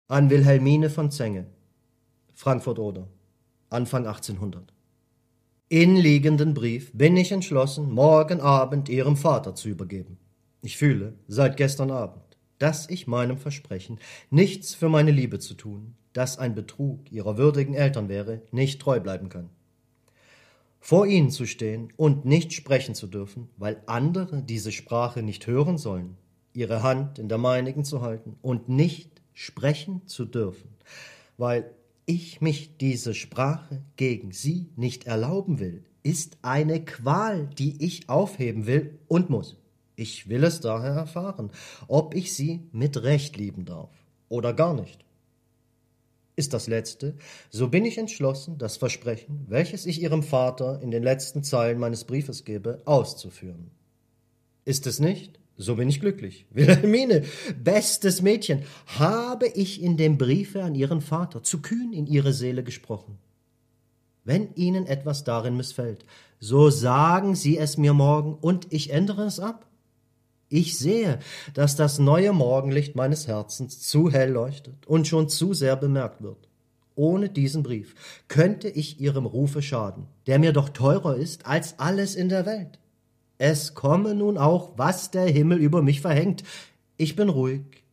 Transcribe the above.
An Wilhelmine von Zenge, Frankfurt-Oder, Anfang 1800. In liegenden Brief bin ich entschlossen, morgen Abend Ihrem Vater zu übergeben. Ich fühle, seit gestern Abend, dass ich meinem Versprechen, nichts für meine Liebe zu tun, das ein Betrug Ihrer würdigen Eltern wäre, nicht treu bleiben kann. Vor Ihnen zu stehen und nicht sprechen zu dürfen, weil andere diese Sprache nicht hören sollen, Ihre Hand in der meinigen zu halten und nicht sprechen zu dürfen, weil ich mich diese Sprache gegen Sie nicht erlauben will, ist eine Qual, die ich aufheben will und muss. Ich will es daher erfahren, ob ich Sie mit Recht lieben darf oder gar nicht. Ist das Letzte, so bin ich entschlossen, das Versprechen, welches ich Ihrem Vater in den letzten Zeilen meines Briefes gebe, auszuführen. Ist es nicht? So bin ich glücklich. Wilhelmine, bestes Mädchen, habe ich in dem Briefe an Ihren Vater zu kühn in Ihre Seele gesprochen. Wenn Ihnen etwas darin missfällt, so sagen Sie es mir morgen und ich ändere es ab. Ich sehe, dass das neue Morgenlicht meines Herzens zu hell leuchtet und schon zu sehr bemerkt wird. Ohne diesen Brief könnte ich Ihrem Rufe schaden, der mir doch teurer ist als alles in der Welt. Es komme nun auch, was der Himmel über mich verhängt. Ich bin ruhig,